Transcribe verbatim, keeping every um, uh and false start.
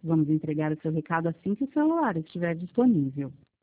Vamos entregar o seu recado assim que o celular estiver disponível.